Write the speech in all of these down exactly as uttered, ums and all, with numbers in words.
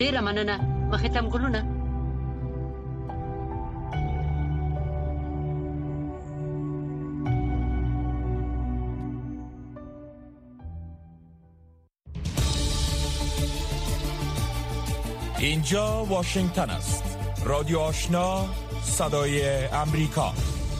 ډیره مننه. مخې ته ګلونه. اینجا واشنگتن است. رادیو آشنا، صدای امریکا.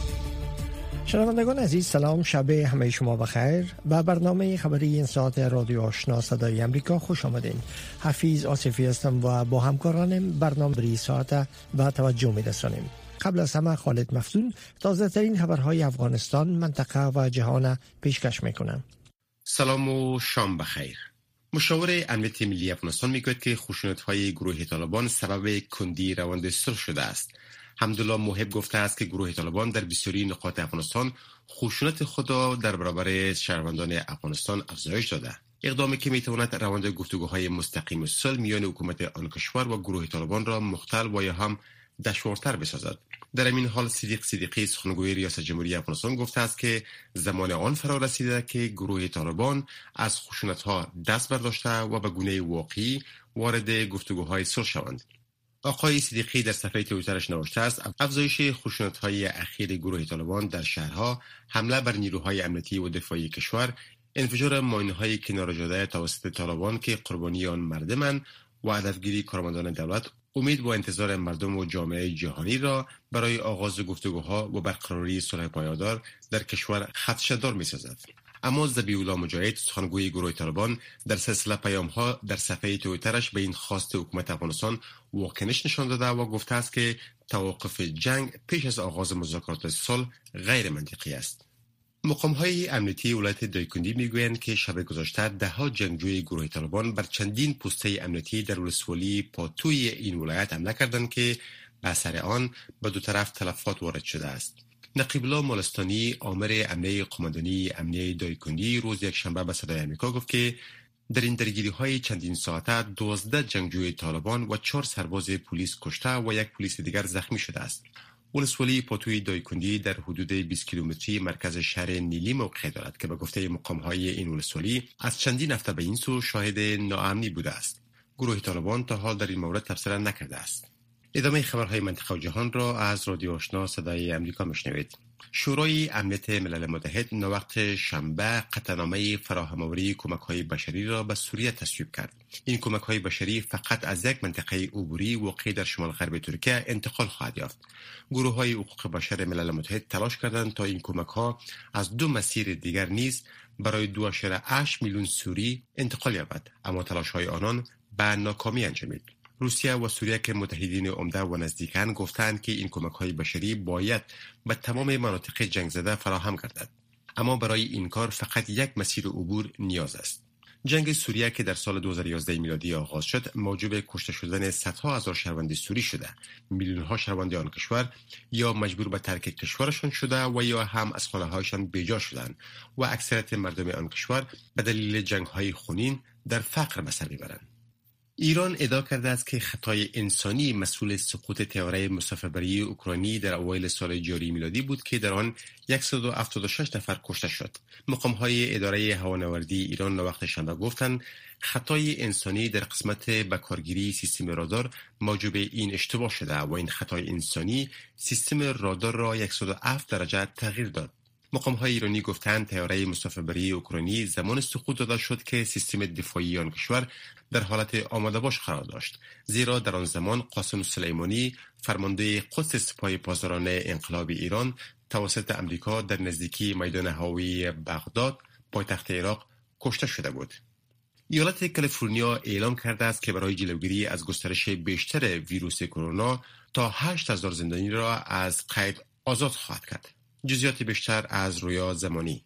شنوندگان عزیز سلام، شب همه شما بخیر. به برنامه خبری این ساعت رادیو آشنا صدای امریکا خوش آمدین. حفیظ آصفی هستم و با همکارانم برنامه بری ساعت به توجه می رسانیم. قبل از همه خالد مفتون تازه ترین خبرهای افغانستان، منطقه و جهان پیشکش می کنم. سلام و شام بخیر. مشاور امنیت ملی افغانستان میگوید که خشونت‌های گروه طالبان سبب کندی روند صلح شده است. حمدالله موهب گفته است که گروه طالبان در بسیاری نقاط افغانستان خشونت خود را در برابر شهروندان افغانستان افزایش داده. اقدامی که میتواند روند گفتگوهای مستقیم صلح میان حکومت آن کشور و گروه طالبان را مختل و یا هم دشوارتر بسازد. در این حال صدیق صدیقی سخنگوی ریاست جمهوری افغانستان گفته است که زمان آن فرا رسیده که گروه طالبان از خشونت‌ها دست برداشته و به گونه واقعی وارد گفتگوهای صلح شوند. آقای صدیقی در صفحه توییترش نوشته است افزایش خشونت‌های اخیر گروه طالبان در شهرها، حمله بر نیروهای امنیتی و دفاعی کشور، انفجار ماین‌های کنار جاده توسط طالبان که قربانی آن مردمند و هدفگیری کارمندان دولت امید و انتظار مردم و جامعه جهانی را برای آغاز گفتگوها و برقراری صلح پایدار در کشور خدشه‌دار می‌سازد. اما ذبیح الله مجاهد سخنگوی گروه طالبان در سلسله پیام‌ها در صفحه توییترش به این خواست حکومت افغانستان واکنش نشان داده و گفته است که توقف جنگ پیش از آغاز مذاکرات صلح غیر منطقی است. مقام‌های امنیتی ولایت دایکندی میگویند که شب گذشته ده‌ها جنگجوی گروه طالبان بر چندین پسته امنیتی در ولسوالی پاتوی این ولایت حمله کردند که به اثر آن به دو طرف تلفات وارد شده است. نقیب الله مولستانی آمر امنیه قماندانی امنیه دایکندی روز یک شنبه به صدای آمریکا گفت که در این درگیری‌های چندین ساعته دوازده جنگجوی طالبان و چهار سرباز پلیس کشته و یک پلیس دیگر زخمی شده است. ولسوالی پاتوی دایکندی در حدود بیست کیلومتری مرکز شهر نیلی موقع دارد که به گفته مقام‌های این ولسوالی از چندین هفته به این سو شاهد ناامنی بوده است. گروه طالبان تا حال در این مورد تبصره نکرده است. ادامه خبرهای منطقه و جهان را از رادیو آشنا صدای امریکا میشنوید. شورای امنیت ملل متحد نوبت شنبه قطعنامه فراهم‌آوری کمک‌های بشری را به سوریه تصویب کرد. این کمک‌های بشری فقط از یک منطقه عبوری واقع در شمال غرب ترکیه انتقال خواهد یافت. گروه‌های حقوق بشر ملل متحد تلاش کردند تا این کمک‌ها از دو مسیر دیگر نیز برای دو ممیز هشت میلیون سوری انتقال یابد، اما تلاش‌های آنان به ناکامی انجامید. روسیه و سوریه که متحدین عمده و نزدیکان گفتند که این کمک‌های بشری باید به تمام مناطق جنگ زده فراهم گردد، اما برای این کار فقط یک مسیر عبور نیاز است. جنگ سوریه که در سال دو هزار و یازده میلادی آغاز شد موجب کشته شدن صدها هزار شهروند سوری شده. میلیون‌ها شهروند آن کشور یا مجبور به ترک کشورشان شده و یا هم از خانه‌هایشان بیجا شدند و اکثریت مردم آن کشور به دلیل جنگ‌های خونین در فقر به سر میبرند. ایران ادعا کرده است که خطای انسانی مسئول سقوط طیاره مسافربری اوکراینی در اوایل سال جاری میلادی بود که در آن صد و هفتاد و شش نفر کشته شد. مقام‌های اداره هوانوردی ایران وقت شنبه گفتند خطای انسانی در قسمت بکارگیری سیستم رادار موجب این اشتباه شده و این خطای انسانی سیستم رادار را صد و هفت درجه تغییر داد. مقام‌های ایرانی گفتند طیاره مسافربری اوکراینی زمان سقوط داده شد که سیستم دفاعی آن کشور در حالت آماده باش قرار داشت، زیرا در آن زمان قاسم سلیمانی فرمانده قدس سپاه پاسداران انقلاب ایران توسط امریکا در نزدیکی میدان هوایی بغداد پایتخت عراق کشته شده بود. ایالت کالیفرنیا اعلام کرده است که برای جلوگیری از گسترش بیشتر ویروس کرونا تا هشت هزار زندانی را از قید آزاد خواهد کرد. جزئیات بیشتر از رویا زمانی.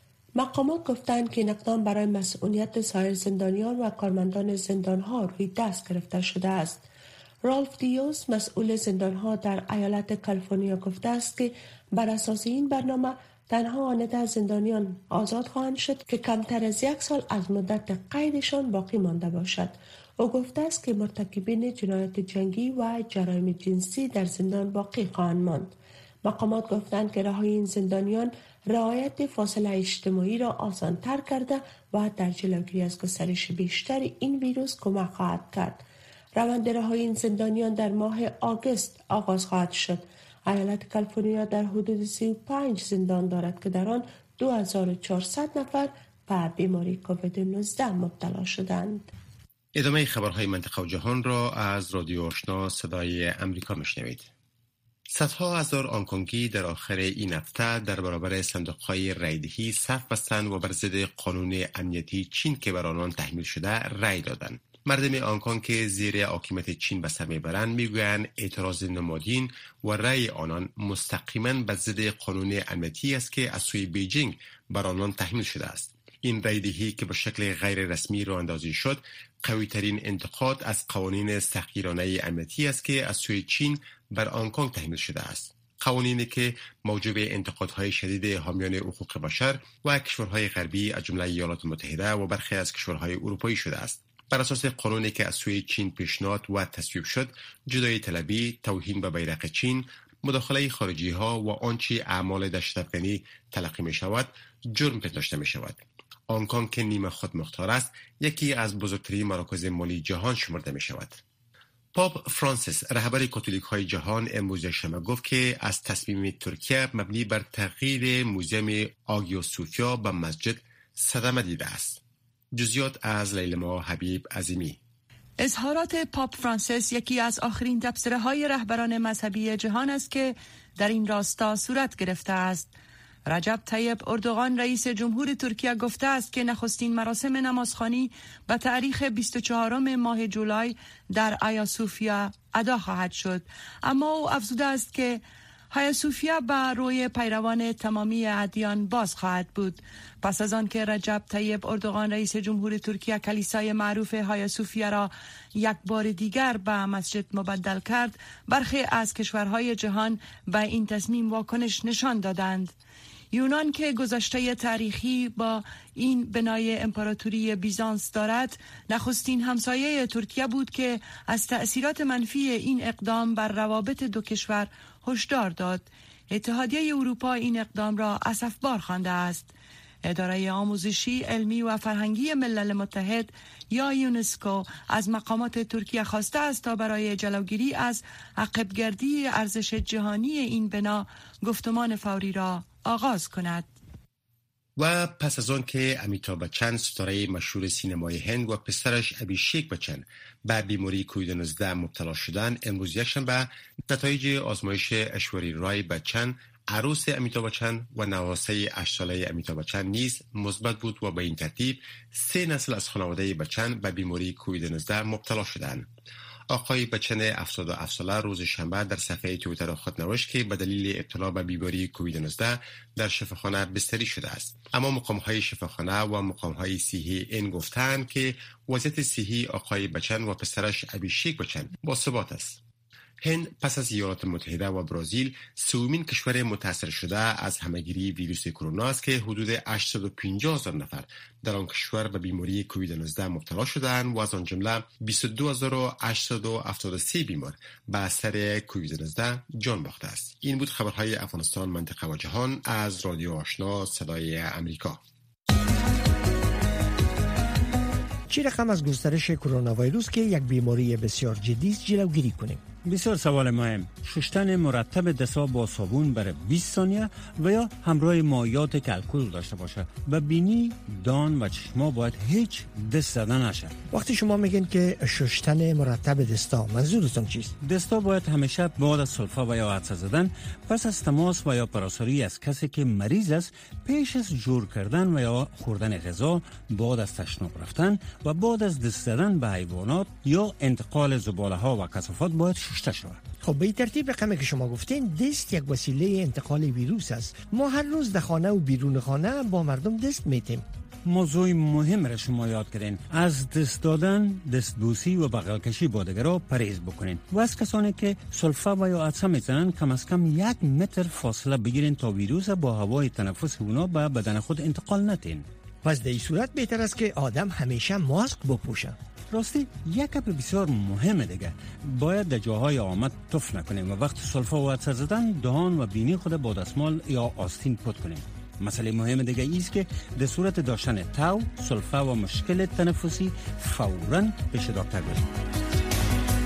مقامات گفتند که این اقدام برای مسئولیت سایر زندانیان و کارمندان زندانها روی دست گرفته شده است. رالف دیوز مسئول زندانها در ایالت کالیفرنیا گفته است که بر اساس این برنامه تنها آن ده زندانیان آزاد خواهند شد که کمتر از یک سال از مدت قیدشان باقی مانده باشد. او گفته است که مرتکبین جنایت جنگی و جرایم جنسی در زندان باقی خواهند ماند. مقامات گفتند که رهایی این زندانیان رعایت فاصله اجتماعی را آسان‌تر کرده و در جلوگیری از گسترش بیشتر این ویروس کمک خواهد کرد. روند رهایی این زندانیان در ماه آگوست آغاز خواهد شد. ایالت کالیفرنیا در حدود سی و پنج زندان دارد که در آن دو هزار و چهارصد نفر به بیماری کووید نوزده مبتلا شدند. ادامه خبرهای منطقه و جهان را از رادیو آشنا صدای امریکا میشنوید. صدها هزار آنکونگی در آخر این هفته در برابر صندوق‌های رایدهی صف بستند و بر ضد قانون امنیتی چین که بر آنان تحمیل شده رای دادند. مردم آنکونگ که زیر حاکمیت چین به سر میبرند میگویند اعتراض نمادین و رای آنان مستقیما به ضد قانون امنیتی است که از سوی بیجینگ بر آنان تحمیل شده است. این رایدهی که به شکل غیر رسمی راه اندازی شد قوی ترین انتقاد از قوانین سختگیرانه امنیتی است که از سوی چین بر آنکونگ تحمیل شده است. قوانینی که موجب انتقادهای شدید حامیان حقوق بشر و کشورهای غربی از جمله ایالات متحده و برخی از کشورهای اروپایی شده است. بر اساس قانونی که از سوی چین پیشنهاد و تصویب شد، جدایی طلبی، توهین به بیرق چین، مداخله خارجی ها و آنچه اعمال دهشت‌افکنی تلقی می شود جرم پنداشته می شود. آنکونگ که نیمه خود مختار است، یکی از بزرگترین مراکز مالی جهان شمرده می شود. پاپ فرانسیس رهبر کاتولیک های جهان امروز یکشنبه گفت که از تصمیم ترکیه مبنی بر تغییر موزیم آگیا صوفیا به مسجد صدمه دیده است. جزئیات از لیلما حبیب عظیمی. اظهارات پاپ فرانسیس یکی از آخرین تبصره های رهبران مذهبی جهان است که در این راستا صورت گرفته است. رجب طیب اردوغان رئیس جمهور ترکیه گفته است که نخستین مراسم نمازخوانی به تاریخ بیست و چهارم ماه جولای در آیا صوفیا ادا خواهد شد، اما او افزوده است که آیا صوفیا به روی پیروان تمامی ادیان باز خواهد بود. پس از آن که رجب طیب اردوغان رئیس جمهور ترکیه کلیسای معروف آیا صوفیا را یک بار دیگر به مسجد مبدل کرد، برخی از کشورهای جهان به این تصمیم واکنش نشان دادند. یونان که گذشته تاریخی با این بنای امپراتوری بیزانس دارد، نخستین همسایه ترکیه بود که از تأثیرات منفی این اقدام بر روابط دو کشور هشدار داد. اتحادیه اروپا این اقدام را اسفبار خوانده است. اداره آموزشی، علمی و فرهنگی ملل متحد یا یونسکو از مقامات ترکیه خواسته است تا برای جلوگیری از عقبگردی ارزش جهانی این بنا گفتمان فوری را آغاز کند. و پس از آن که امیتابh بچن ستاره مشهور سینمای هند و پسرش ابیشیک بچن به بیماری کووید نوزده مبتلا شدند، امروز یکشنبه نتایج آزمایش ایشوری رای بچن عروس امیتابh بچن و نواسه هشت ساله امیتابh بچن نیز مثبت بود و به این ترتیب سه نسل از خانواده بچن به بیماری کووید نوزده مبتلا شدند. آقای بچن هفتاد و هفت ساله روز شنبه در صفحه توییتر خود نوشت که به دلیل ابتلا به بیماری کووید نوزده در شفاخانه بستری شده است. اما مقام‌های شفاخانه و مقام‌های صحی این گفتند که وضعیت صحی آقای بچن و پسرش ابیشیک بچن با ثبات است. هند پس از ایالات متحده و برزیل سومین کشور متاثر شده از همهگیری ویروس کرونا است که حدود هشتصد و پنجاه هزار نفر در آن کشور به بیماری کووید نوزده مبتلا شدند و از آن جمله بیست و دو هزار و هشتصد و هفتاد و سه بیمار به اثر کووید نوزده جان باخته است. این بود خبرهای افغانستان، منطقه و جهان از رادیو آشنا صدای امریکا. چه رقم از گسترش کرونا ویروس که یک بیماری بسیار جدی است جلوگیری کنیم؟ بسیار سوال مهم. شستن مرتب دست‌ها با صابون برای بیست ثانیه و یا همراه مایعات که الکل داشته باشه. و بینی، دان و چشما باید هیچ دست زدن نشه. وقتی شما میگین که شستن مرتب دستا، منظورتون چیست؟ دستا باید همیشه بعد از سلفا و یا عطسه زدن پس از تماس و یا پراساری از کسی که مریض است، پیش از جور کردن و یا خوردن غذا، بعد از تشناب رفتن و بعد از دست زدن به حیوانات یا انتقال زباله ها و کثافات باید شسته شود. خب به این ترتیب رقمی که شما گفتین، دست یک وسیله انتقال ویروس است. ما هر روز در خانه و بیرون خانه با مردم دست میتیم. موضوع مهم را شما یاد کردین. از دست دادن، دستبوسی و بغل کشی با دیگران پرهیز بکنین و از کسانی که سلفا و یا عطسه میزنن کم از کم یک متر فاصله بگیرین تا ویروس با هوای تنفس اونا به بدن خود انتقال ندین. پس در این صورت بهتر است که آدم همیشه ماسک بپوشه. راستی یک گپ بسیار مهمه دیگه، باید در جاهای آمد تف نکنیم و وقت سلفا و عطسه زدن دهان و بینی خود با دستمال یا آستین پاک کنیم. مسئله مهم دیگه ایست که در صورت داشتن تاو، سلفا و مشکل تنفسی فوراً پیش دکتر بریم.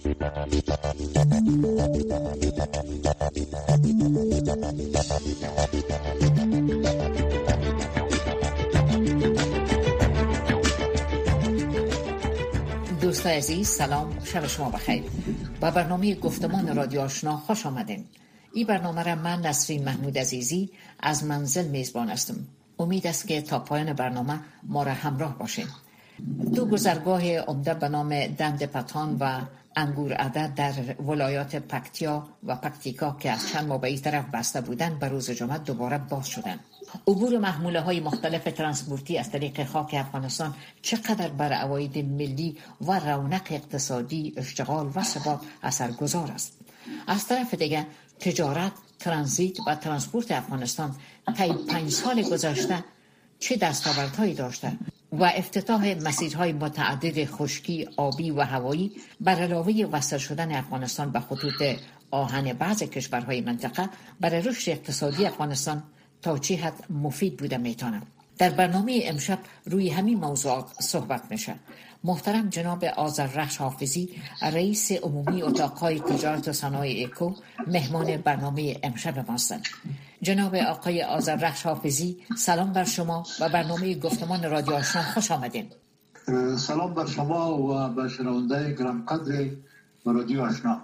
دوستان عزیز سلام، شب شما بخیر. با برنامه گفتمان رادیو آشنا خوش آمدین. این برنامه را من نسرین محمود عزیزی از منزل میزبان هستم. امید است که تا پایان برنامه ما را همراه باشین. دو گذرگاه عمده به نام دند پتان و انگور عدد در ولایات پکتیا و پکتیکا که از چند ماه به این طرف بسته بودند به روز جمعه دوباره باز شدند. عبور محموله های مختلف ترانسپورتی از طریق خاک افغانستان چقدر بر عواید ملی و رونق اقتصادی، اشتغال و ثبات اثرگذار است. از طرف دیگر تجارت، ترانزیت و ترانسپورت افغانستان طی پنج سال گذشته چه دستاوردهایی داشته و افتتاح مسیرهای متعدد خشکی، آبی و هوایی بر علاوه وصل شدن افغانستان به خطوط آهن بعض کشورهای منطقه برای رشد اقتصادی افغانستان تا چه حد مفید بوده میتونه. در برنامه امشب روی همین موضوعات صحبت میشه. محترم جناب آذررخش حافظی، رئیس عمومی اتاقهای تجارت و صنایع اکو، مهمان برنامه امشب ماستند. جناب آقای آذررخش حافظی، سلام بر شما و برنامه گفتمان رادیو آشنا خوش آمدین. سلام بر شما و به شنونده گرانقدر رادیو آشنا.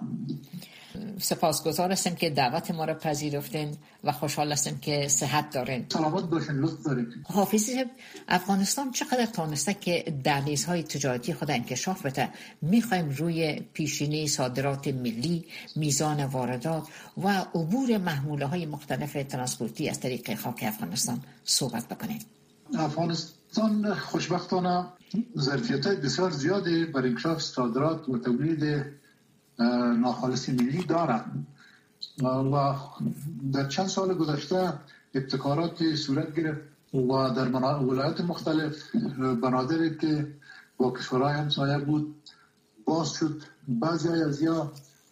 سپاسگزار هستم که دعوت ما را پذیرفتین و خوشحال هستم که صحت دارین. سلامت باشین، لطف دارین. حافظی، افغانستان چقدر تونسته که دهلیزهای تجارتی خود انکشاف بده؟ میخوایم روی پیشینه صادرات ملی، میزان واردات و عبور محموله های مختلف ترانسپورتی از طریق خاک افغانستان صحبت بکنیم. افغانستان خوشبختانه ظرفیت‌های بسیار زیادی برای انکشاف صادرات و تولید ناخالص ملی دارند و در چند سال گذشته ابتکارات صورت گرفت و در ولایات مختلف بنادری که با کشورهای همسایه بود باز شد. بعضی از یا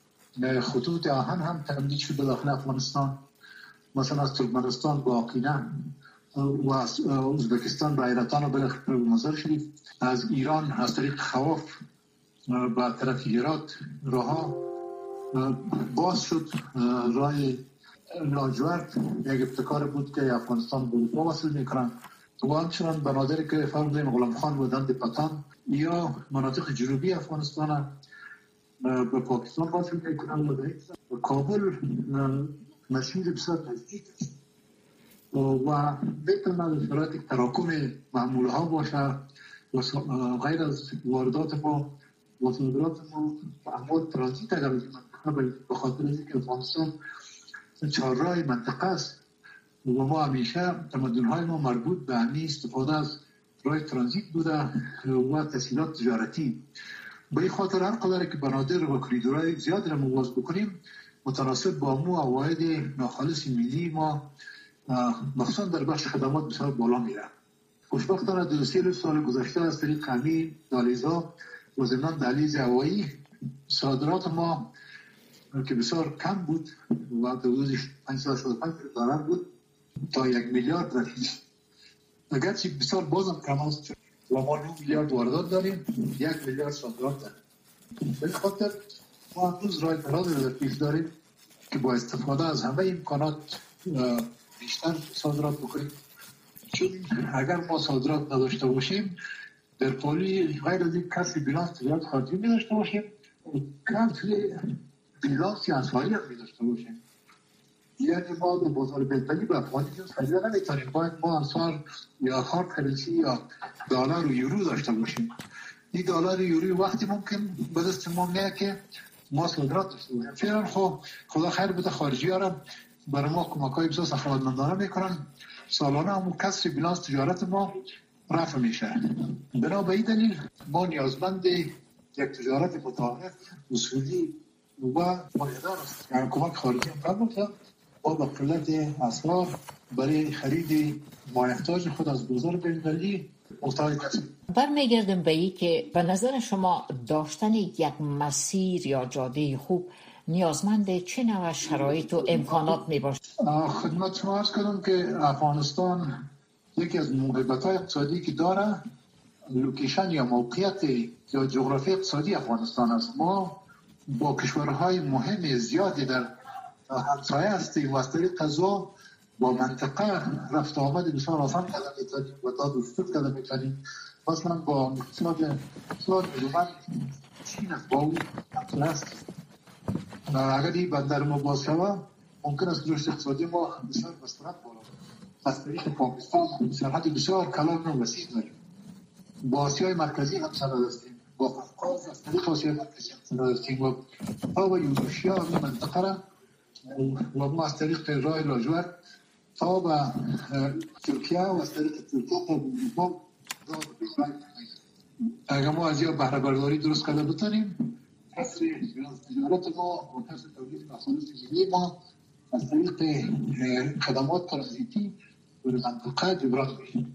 خطوط آهن هم تمدید شد به داخل افغانستان، مثلا از ترکمنستان با آقینه و از ازبکستان به ایران و بالاخره به مزار شریف، از ایران از طریق خواف با طرف هرات راه باز شد. راه لاجورد یک ابتکار بود که افغانستان به اروپا وصل میکنند و همچنان بنادری که فرمودیم غلام خان و دند پتان یا مناطق جنوبی افغانستان به پاکستان وصل میکنند و کابل مسیر بسیار نزدیک و بتونه در صورت تراکم محموله ها باشه و غیر از واردات ما و صادرات ما اموال ترانزیت اگر به خاطر اینکه افغانستان چهارراه منطقه است و ما همیشه تمدن‌های ما مربوط به همین استفاده از راه ترانزیت بوده و تسهیلات تجارتی. به این خاطر هر قدر که بنادر و کریدورهای زیاد را مواظب بکنیم متناسب با مو عواید ناخالص ملی ما مخصوصا در بخش خدمات بسیار بالا میره. خوشبختانه دو سه سال گذشته از طریق همین دهلیزها و ضمن دهلیز هوایی صادرات ما که بسیار کم بود و حدود پانصد و پنج دلار بود تا یک میلیارد رسید. اگرچه بسیار بازم کم است و ما نه میلیارد واردات داریم، یک میلیارد صادرات داریم. به خاطر ما هنوز راه دراز رو در پیش داریم که با استفاده از همه امکانات بیشتر صادرات بکنیم. چون اگر ما صادرات نداشته باشیم در پالی غیر از این کسی بیلانس تجارت خارجی می داشته باشیم کم توی بیلانس انسایی هم می داشته باشیم. یعنی ما در بازار بین‌المللی به افغانی جنس خریده نمیتونیم، باید ما انصار یا هارد کرنسی یا دلار و یورو داشته باشیم. این دلار و یورو وقتی ممکن به دست ما میاد که ما صادرات داشته باشیم. فعلا خب خدا خیر بده خارجی ها را برای ما کمک‌های بسیار سخاوتمندانه میکنن، سالانه هم کسر بیلانس تجارت ما رفع میشه. بنا به این دلیل ما نیازمند یک تجارت متعارف، اصولی و پایدار است. یعنی کمک خارجی هم فرموده با به قلت اسعار برای خرید مایحتاج خود از بازار بین‌المللی محتاج هستیم. برمیگردم به این که به نظر شما داشتن یک مسیر یا جاده خوب نیازمند چه نوع شرایط و امکانات می باشه؟ خدمت شما عرض کردم که افغانستان یکی از موهبت‌های اقتصادی که داره لوکیشن یا موقعیت یا جغرافی اقتصادی افغانستان است. ما با کشورهای مهم زیادی در همسایه هستیم و از طریق غذا با منطقه رفت آمد بسیار آسان کردن میتونیم و داد و ستود کردن میتونیم. مثلا با اقتصاد اقتصاد میزومن چین است با اون همسایه هست. اگر این بندر ما باز شود ممکن است رشد اقتصادی ما بسیار بسرعت بالا. از طریق پاکستان سرحد بسیار کلان و وسیع داریم. با آسیای مرکزی هم سرحد هستیم، با قفقاز از طریق آسیای مرکزی هم سرحد هستیم و تا و یوروشیا این منطقه را و ما از طریق راه لاجورد تا به ترکیه و از طریق ترکیه تا ما اگر ما از یا بهره برداری درست کرده بتانیم کسر تجارت ما و کسر تولید محصولات ملی ما از طریق خدمات ترانزیتی به منطقه جبران میشه.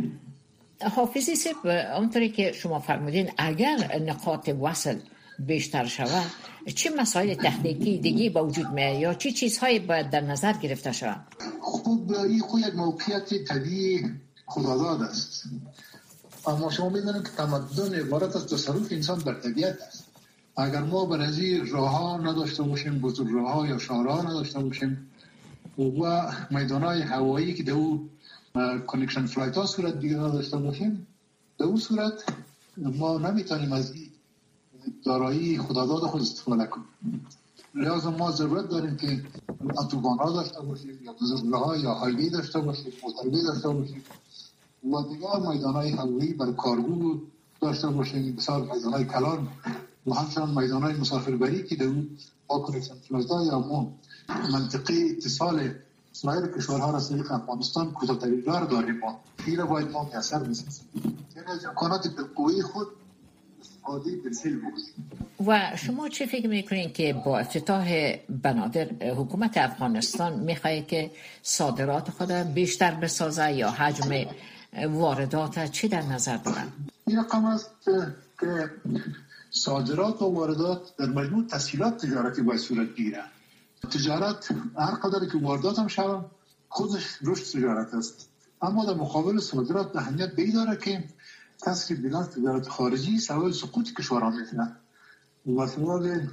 حافظی صاحب، اونطوری که شما فرمودین اگر نقاط وصل بیشتر شود چه مسائل تکنیکی دیگه با وجود میاد یا چه چیزهایی باید در نظر گرفته شود؟ خب این خود یک موقعیت طبیعی خداداد است، اما شما میدونید که تمدن عبارت از تصرف انسان بر طبیعت است. اگر ما بر از این راه ها نداشته باشیم، بزرگ راه ها یا شهرها نداشته باشیم و میدان های هوایی که در او کانکشن فلایت ها صورت دیگه نداشته باشیم، در اون صورت ما نمیتونیم از این دارایی خداداد خود استفاده کنیم. لازم ما ضرورت داریم که اتوبان ها داشته باشیم یا بزرگ راه ها یا هایوی داشته باشیم، موتروی داشته باشیم و دیگر میدان های هوایی برای کارگو داشته باشیم، بسیار میدان های کلان و همچنان میدان های مسافربری که در اون با کانکشن فلایت ها یا ما منطقه اتصال سایر کشورها را از طریق افغانستان کوتاه‌ترین راه داریم. ما این باید ما میسر بسازیم، یعنی از امکانات بالقوه خود استفاده بالفعل بکنیم. و شما چه فکر میکنین که با افتتاح بنادر حکومت افغانستان میخواد که صادرات خود بیشتر بسازه یا حجم واردات چه در نظر دارن؟ این رقم است که صادرات و واردات در مجموع تسهیلات تجارتی باید صورت بگیره. تجارت هر قدر که واردات هم شود خودش رشد تجارت است، اما در مقابل صادرات اهمیت به این داره که کسر بیلانس تجارت خارجی سبب سقوط کشورها میشه و سبب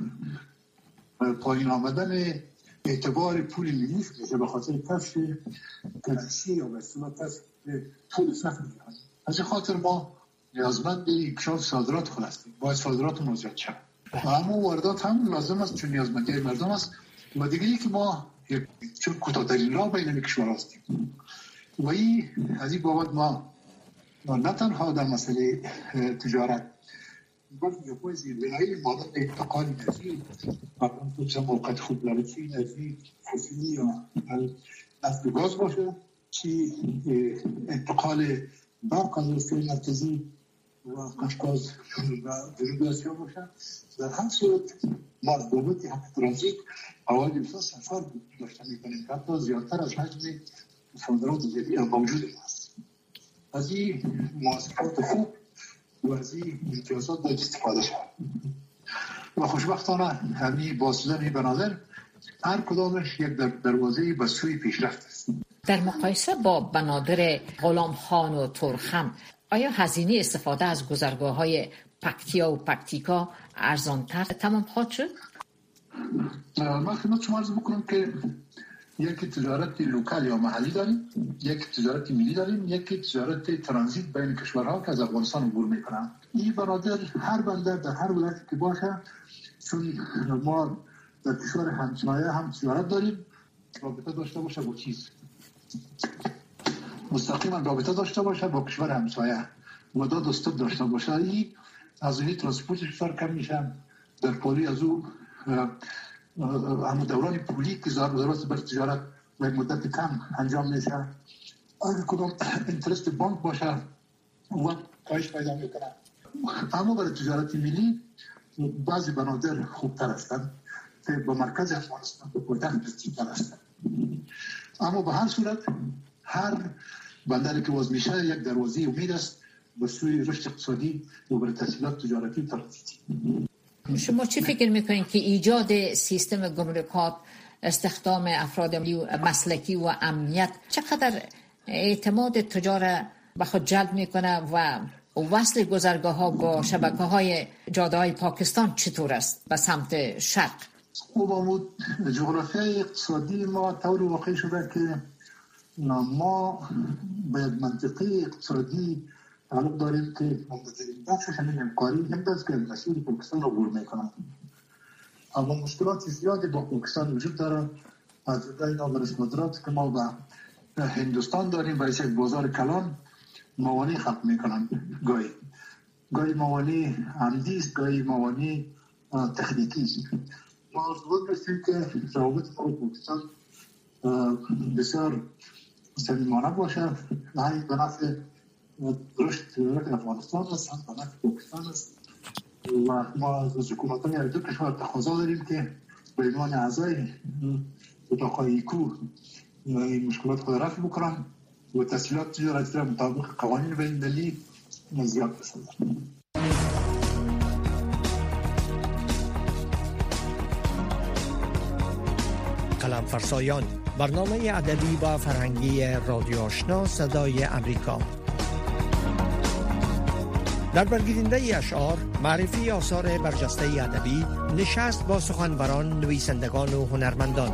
پایین آمدن اعتبار پول ملی میشه به خاطر کسر کرنسی یا به اصطلاح کسر پول صرف میشه. از این خاطر ما نیازمند به انکشاف صادرات خود هستیم، باید صادرات ما زیاد شود. اما واردات هم لازم است چون نیازمندی مردم است و دیگه ای که ما چون کوتاه‌ترین راه بین کشورها هستیم و این از این بابت ما نه تنها در مسئله تجارت بلکه یکوی زیربنایی مادر انتقال نفی و کنفوچه موقت خودلارسی نفی فسیلی یا نفت و گاز باشه چی انتقال برق از رسول مرکزی و قشقاز و جنوب آسیا باشه. در هر صورت ما از بابت حق ترانزیت اول بسیار سفر داشته میکنیم که حتی زیادتر از حجم صادرات جدی موجود است. از این مواسطات خوب و از این امتیازات باید استفاده شود و خوشبختانه همین بازدیدن بنادر هر کدامش یک در دروازه به سوی پیشرفت است. در مقایسه با بنادر غلام خان و ترخم آیا هزینه استفاده از گذرگاه های پکتیا و پکتیکا ارزانتر تمام خواهد شد؟ من خدمت شما عرض بکنم که یک تجارت لوکال یا محلی داریم، یک تجارت ملی داریم، یک تجارت ترانزیت بین کشورها که از افغانستان عبور میکنن. این بنادر هر بندر در هر ولایتی که باشه، چون ما در کشور همسایه هم تجارت داریم، رابطه داشته باشه با چیز مستقیما رابطه داشته باشه با کشور همسایه و داد استاد داشته باشه. این از این ترانسپورتش بسیار کم میشه. در پالی از او همون دوران پولی که ضرورت بر تجارت و مدت کم انجام میشه. اگر کدام اینترست بانک باشه و کاهش پیدا میکنه. اما برای تجارت ملی بعضی بنادر خوبتر هستند که با مرکز افغانستان به پایتخت نزدیکتر هستند. اما به هر صورت هر بندری که باز میشه یک دروازه امید است به سوی رشد اقتصادی و برای تسهیلات تجارتی ترانزیتی. شما چی فکر میکنین که ایجاد سیستم گمرکات، استخدام افراد مسلکی و امنیت چقدر اعتماد تجار به خود جلب میکنه و وصل گذرگاه ها با شبکه های جاده های پاکستان چطور است به سمت شرق؟ خوب آمود. جغرافیای اقتصادی ما طور واقع شده که ما باید منطقه اقتصادی تعلق داریم که مهمترین بخشش همین همکاری هم دست که مسئول پاکستان رو عبور میکنند. اما مشکلات زیادی با پاکستان وجود داره. از این آور صادرات که ما با هندوستان داریم باعث یک بازار کلان موانع خلق میکنن. گاهی گاهی موانع عمدی است، گاهی موانع تخنیکی است. ما اصول داشتیم که روابط ما با پاکستان بسیار صمیمانه باشه و همین به نفع رشد افغانستان است، هم به نفع پاکستان است. و ما از حکومتان هر دو کشور تقاضا داریم که به عنوان اعضای اتاق‌های ایکو این مشکلات خود رفع بکنن و تسهیلات تجارتی را مطابق قوانین بین‌المللی زیاد بسازن. قلم فرسایان، برنامه ادبی و فرهنگی رادیو آشنا صدای امریکا. در برگیرنده اشعار، معرفی آثار برجسته ادبی، نشست با سخنوران، نویسندگان و هنرمندان.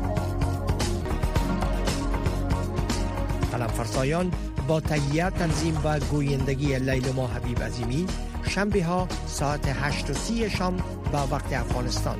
قلم فرسایان با تهیه، تنظیم و گویندگی لیلما حبیب عظیمی، شنبه ها ساعت هشت و سی شام به وقت افغانستان.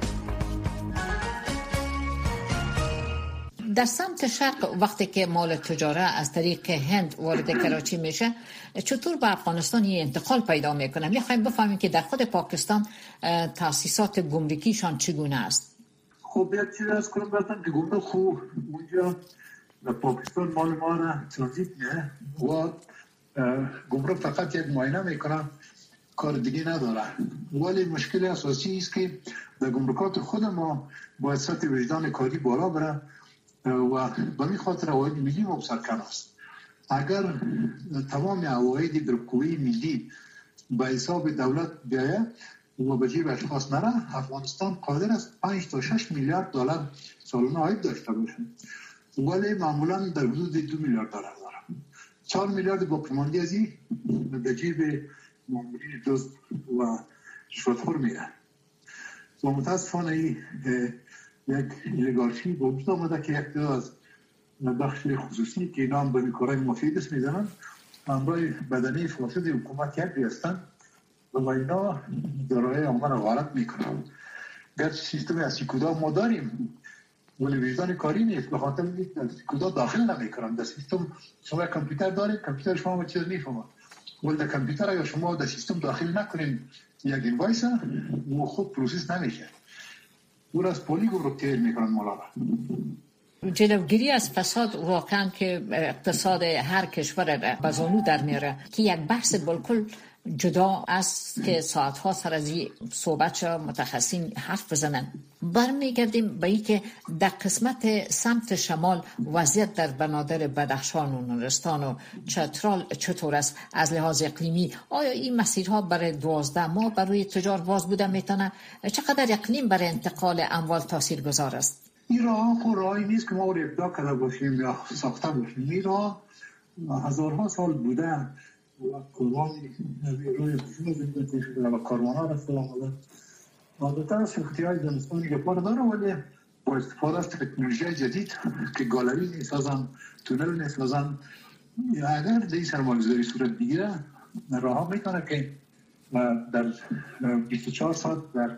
در سمت شرق وقتی که مال تجاره از طریق هند وارد کراچی میشه، چطور به افغانستان یه انتقال پیدا میکنه؟ میخوایم بفهمیم که در خود پاکستان تاسیسات گمرکیشان چگونه است. خب یک چیز از کنم بردم که گمرک خوب اونجا در پاکستان مال ما را ترانزیت نه و گمرک فقط یک معاینه میکنه، کار دیگه نداره. ولی مشکل اساسی است که در گمرکات خود ما باید سطح وجدان کاری بالا بره و به این خاطر عواید ملی مبصر کم است. اگر تمام عواید در قوه ملی به حساب دولت بیاید و به جیب اشخاص نره، افغانستان قادر است پنج تا شش میلیارد دلار سالانه عاید داشته باشه، ولی معمولا در حدود دو میلیارد دلار داره. چهار میلیارد باقی مانده از این به جیب مامورین دزد و رشوتخور میره. و متاسفانه یک لیگارشی با وجود آمده که یک از بخش خصوصی که اینا هم به کارهای مفید است میزنن، همراه بدنه فاسد حکومت یک هستند و اینا دارای آنها را غارت میکنن. گرچه سیستم اسیکودا ما داریم ولی وجدان کاری نیست، به خاطر اینکه اسیکودا داخل نمیکنن. در سیستم شما کامپیوتر دارید، کامپیوتر شما ما چیز میفهمه، ولی در کامپیوتر اگر شما در سیستم داخل نکنین یک اینوایس و خود پروسس نمیشه. اون از پولی گمرک تیر میکنن مولانا. جلوگیری از فساد واقعا که اقتصاد هر کشور به زانو در میاره که یک بحث بالکل جدا است که ساعتها سر از این صحبت شد متخصصین حرف بزنن. برمیگردیم به این که در قسمت سمت شمال وضعیت در بنادر بدخشان و نورستان و چترال چطور است از لحاظ اقلیمی؟ آیا این مسیرها برای دوازده ماه برای تجار باز بوده میتونه؟ چقدر اقلیم برای انتقال اموال تاثیرگذار است؟ این راه خود راهی نیست که ما رو ابداع کرده باشیم یا ساخته باشیم. این راه هزارها سال بوده و کاروانی روی خشون زندگی شده و کاروان ها رفته آمده. عادتا از شخصیهای زمستانی که پار داره، ولی با استفاده از تکنولوژی جدید که گالری نیسازن، تونل نیسازن، اگر دیگه سرمایه‌گذاری صورت بگیره راه ها میتونه که در بیست و چهار ساعت در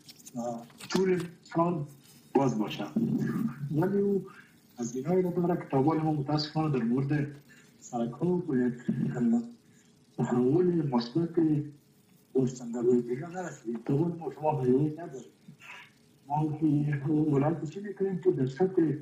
طول سال باز باشه. ولی او از اینایی رو داره که تابال ما متاسفانه در مورد سرک ها و یک تحول مثبت گستندگی دیگه نرسیدیم. تابال ما شما حیوی نداریم. ما ولایت چی میکنیم که در سطح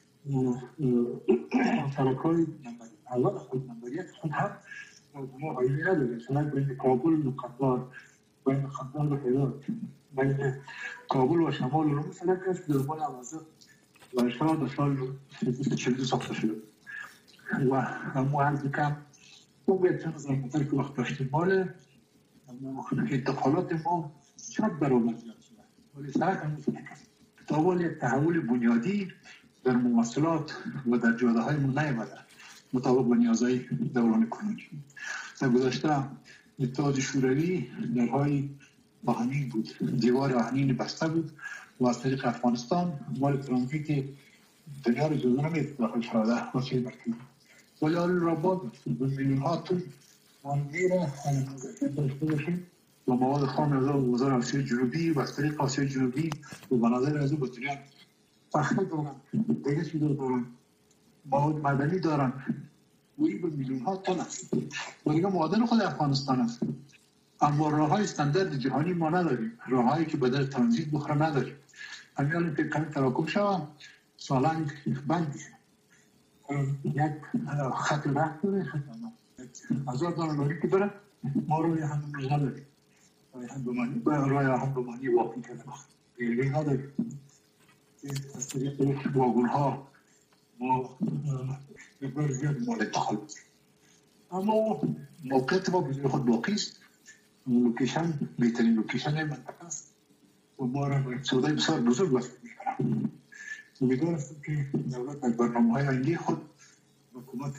سرک های اول خود نمبریت خود هم ما حیوی نداریم. سرک بین کابل و قندار، بین قندار و هرات، بین کابل و شمال رو سرک است در مال عوضه و شاید سال چلدو ساخته شده و همو عرض کم اون باید چند از المتر که وقت داشتیم ماله انتقالات ما شاید برابر زیاد شده، ولی سرک هم نیست نکست. تابال یک تحول بنیادی در مواصلات و در جاده های ما نیامده مطابق با نیازهای دوران کنونی. در گذشته اتحاد شوروی درهای آهنین بود، دیوار آهنین بسته بود و از طریق افغانستان مال ترانزیت دنیا رو جزو نمید داخل شده وسیل برکید. ولی آن را باز به میلیون ها تون آنگی را داشته باشیم و مواد خام از وزار آسیای جنوبی و از طریق آسیای جنوبی و بنادر از او به دنیا فخر دارن، دیگه چیز دارن، مواد مدنی دارن و این به میلیون ها تن است و دیگه معادن خود افغانستان است. اما راه های استاندارد جهانی ما نداریم، راه هایی که بدل ترانزیت بخوره نداریم. همیان که کمی تراکم شوم سالنگ بند یک خط رخت داره، هزار دانه که بره ما روی هم نداریم، روی هم دومانی واقعی کرده بیلگی نداریم. از طریق واگون ها ما ببر زیاد مال دخل بزنیم. اما موقعیت ما بزرگ خود باقی است، لوکیشن بهترین لوکیشن منطقه است و ما را به سودای بسیار بزرگ وصل می‌کنم. امیدوار هستم که دولت در برنامه‌های آینده خود حکومت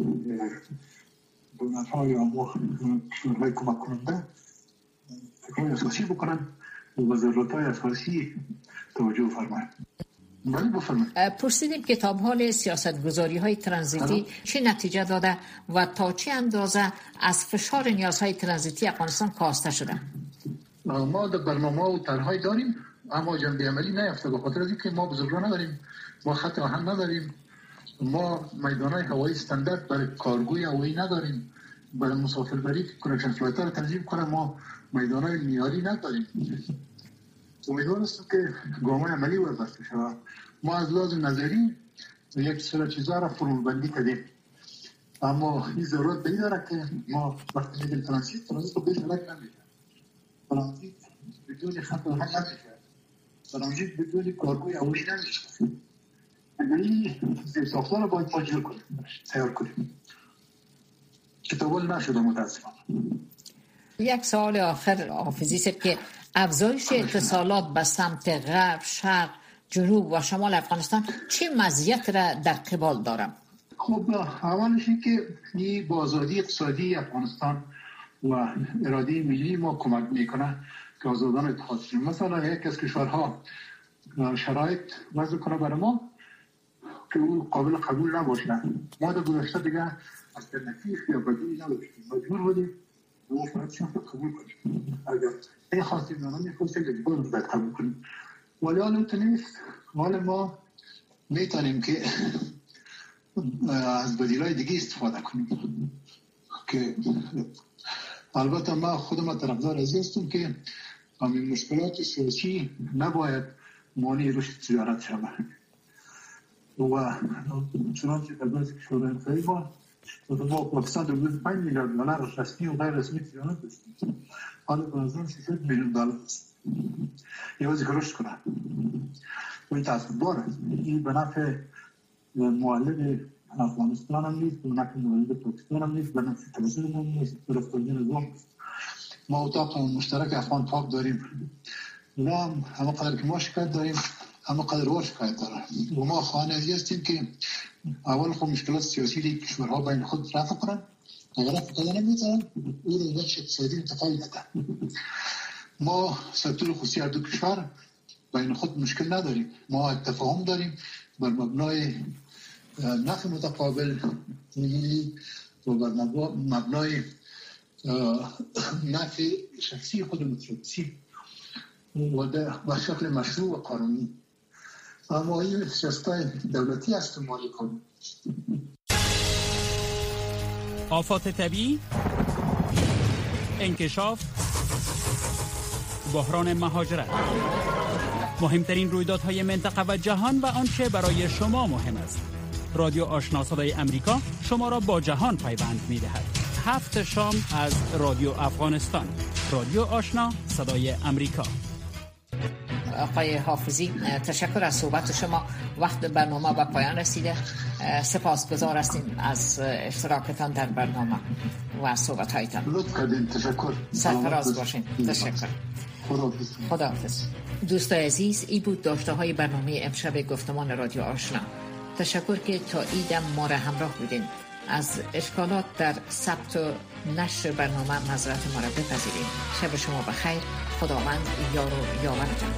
دولت‌ها یا کشورهای کمک کننده فکرهای اساسی بکنند و ضرورت‌های اساسی توجه فرمایند. پرسیدیم کتاب حال سیاستگذاری های ترانزیتی چه نتیجه داده و تا چه اندازه از فشار نیازهای ترانزیتی افغانستان کاسته شده؟ ما در برنامه و طرح‌های داریم اما جنبه عملی نیافته، به خاطر از اینکه ما بزرگراه نداریم، ما خط آهن نداریم، ما میدان‌های هوایی استاندارد برای کارگوی هوایی نداریم، برای مسافربری که کنکشن فلایت‌ها رو تنظیم کنه ما میدان‌های معیاری نداریم. امیدوار هستم که گام‌های عملی برداشته شود. ما از لحاظ نظری یک سری چیزا را فرمول‌بندی کردیم، اما این ضرورت به این داره که ما وقتی میگیم ترانزیت ترانزیت رو بهش علاقه نمیشه. ترانزیت بدون خط آهن نمیشه، ترانزیت بدون کارگوی هوایی نمیشه. این زیرساخت‌ها رو باید ما جور کنیم، تیار کنیم. کتابال نشده متاسفانه. یک سوال آخر حافظی است که افزایش اتصالات به سمت غرب، شرق، جنوب و شمال افغانستان چه مزیت را در قبال دارم؟ خب اولش این که این با آزادی اقتصادی افغانستان و اراده ملی ما کمک میکنه که آزادان اتحاد شیم. مثلا یک از کشورها شرایط وضع کنه برای ما که او قابل قبول نباشه، ما در گذشته دیگه الټرناتیو یا بدیلی نداشتیم، مجبور بودیم و فرصتشون رو قبول کنیم. اگر این خواستیم نامه میخواستیم که دیگه باید قبول کنیم، ولی حال اون نیست. حال ما میتونیم که از بدیلای دیگه استفاده کنیم که البته ما خودم طرفدار از هستم که همین مشکلات سیاسی نباید مانع رشد تجارت شود و چنانچه در بعضی کشورهای امریکایی ما ما پاکستان در روز پنج میلیارد دلار رسمی و غیر رسمی تجارت داشتیم، حالا به نظرم ششصد میلیون دلار است. یوازې که رشد کنه و این تأثیر داره. این به نفع مولد افغانستان هم نیست، به نفع مولد پاکستان هم نیست، به نفع توسط هم نیست، به رفتاری نظام نیست. ما اتاق مشترک افغان پاک داریم، نه همه قدر که ما شکایت داریم همه قدر او شکایت داره و ما خواهان ازی هستیم که اول خود مشکلات سیاسی دی کشورها بین خود رفع کنن، اگر رفع کنن نمیتونن او رو بخش اقتصادی انتقال بدن. ما سکتور خصوصی هر دو کشور بین خود مشکل نداریم، ما تفاهم داریم بر مبنای نفع متقابل و بر مبنای نفع شخصی خود متشخصی و به شکل مشروع و قانونی. اما این سیاست‌های دولتی است مالی کنیم. آفات طبیعی، انکشاف، بحران مهاجرت، مهمترین رویدادهای منطقه و جهان و آنچه برای شما مهم است. رادیو آشنا صدای امریکا شما را با جهان پیوند می‌دهد. هفت شام از رادیو افغانستان. رادیو آشنا صدای امریکا. آقای حافظی تشکر از صحبت شما. وقت برنامه به پایان رسیده. سپاسگزار هستیم از اشتراکتان در برنامه و صحبت هایتان. لطف کردین. تشکر. سرفراز باشین. تشکر. خداحافظ. دوستای عزیز، این بود داشته های برنامه امشب گفتمان رادیو آشنا. تشکر که تا ایدم ما را همراه بودین. از اشکالات در ثبت و نشر برنامه معذرت ما را بپذیرید. شب شما بخیر. خداوند یار و یاورتان.